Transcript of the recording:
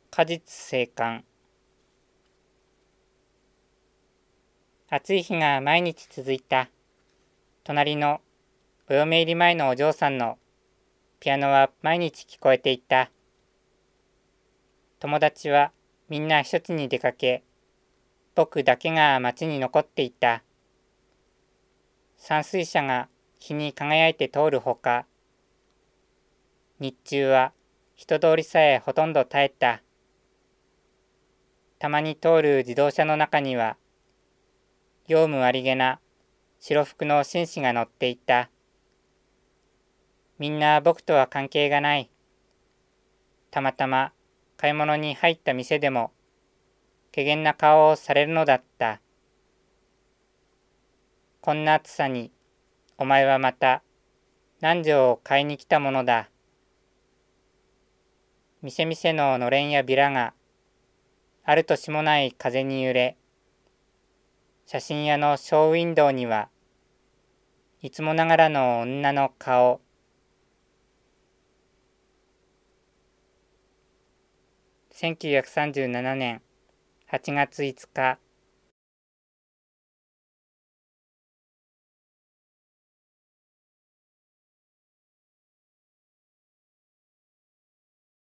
果実生還。暑い日が毎日続いた。隣のお嫁入り前のお嬢さんのピアノは毎日聞こえていた。友達はみんな一つに出かけ、僕だけが町に残っていた。山水車が日に輝いて通るほか、日中は人通りさえほとんど絶えた。たまに通る自動車の中には、用務ありげな白服の紳士が乗っていた。みんな僕とは関係がない。たまたま買い物に入った店でも、怪訝な顔をされるのだった。こんな暑さに、お前はまた何錠を買いに来たものだ。店々ののれんやビラが、あるとしもない風に揺れ、写真屋のショーウィンドウには、いつもながらの女の顔。1937年8月5日